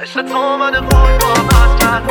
عشق تو من خود باور کرد.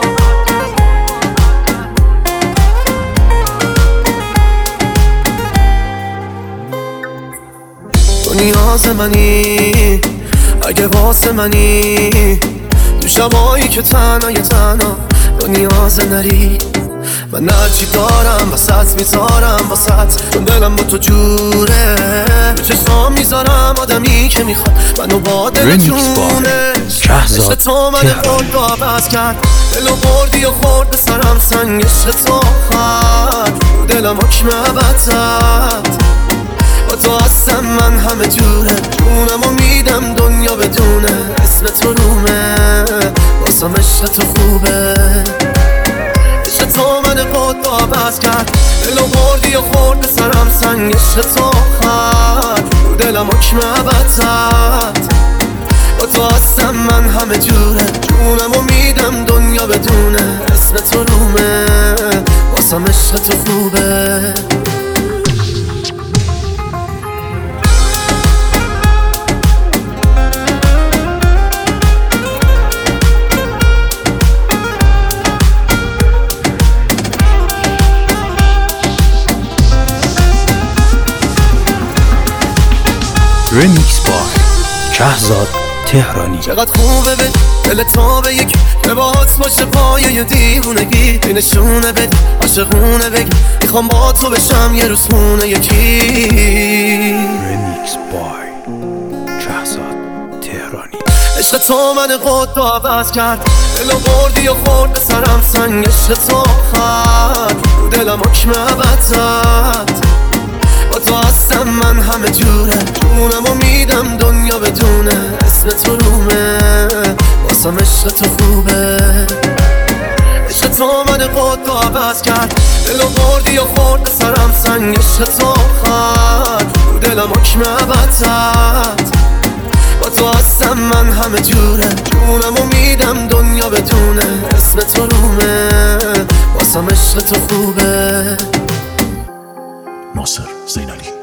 تو نیاز منی اگه واسه منی، تو شبایی که تنها تو نیاز نری. من هرچی دارم وسط میذارم واسط، چون دلم با تو جوره. تو چشمام میذارم آدمی که میخواد منو با دل جونه. عشق تو من خود رو عوض کرد، دلو بردی و خورد به سرم سنگ. عشق تو خود رو دلم حکم ابد زد. با تو هستم من همه جوره، جونمو میدم دنیا بدونه. اسم تو رومه واسم، عشق تو خوبه. عشق تو من خود رو عوض کرد، دلو بردی و خورد به سرم سنگ. عشق تو خود رو دلم حکم ابد زد. با تو هستم من همه جوره، جونمو میدم دنیا بدونه. اسم تو رومه واسم، عشق تو خوبه. رمیکس با شهزاد تهرانی. چقدر خوبه به دل تو به یک که باهات باشه پایه ی دیوونگی. بی نشونه بدی عاشقونه بگی، میخوام با تو بشم یه روز خونه یکی. رمیکس بای شهزاد تهرانی. عشق تو من خود رو عوض کرد، دلو بردی و خورد به سرم سنگ. عشق تو خود رو دلم حکم ابد زد. با تو هستم من همه جوره، جونمو میدم دنیا بدونه. اسم تو رومه واسم، عشق تو خوبه. عشق تو من خود رو عوض کرد، دلو بردی و خورد به سرم سنگ. عشق تو خود رو دلم حکم ابد زد. با تو هستم من همه جوره، جونمو میدم دنیا بدونه. اسم تو رومه واسم، عشق تو خوبه. ناصر زینالی.